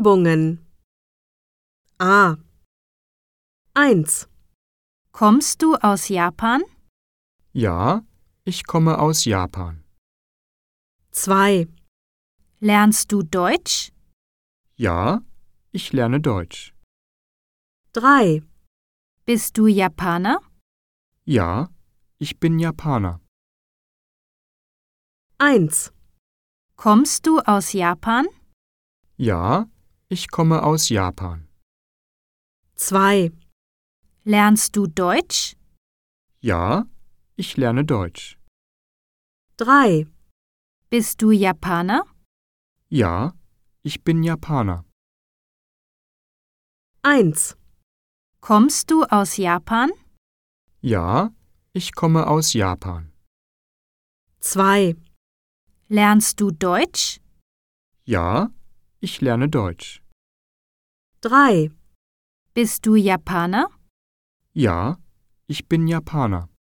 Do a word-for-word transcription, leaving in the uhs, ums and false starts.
Übungen. A. eins. Kommst du aus Japan? Ja, ich komme aus Japan. zwei. Lernst du Deutsch? Ja, ich lerne Deutsch. drei. Bist du Japaner? Ja, ich bin Japaner. eins. Kommst du aus Japan? Ja, ich komme aus Japan. zwei. Lernst du Deutsch? Ja, ich lerne Deutsch. drei. Bist du Japaner? Ja, ich bin Japaner. eins. Kommst du aus Japan? Ja, ich komme aus Japan. zwei. Lernst du Deutsch? Ja, ich lerne Deutsch. drei. Bist du Japaner? Ja, ich bin Japaner.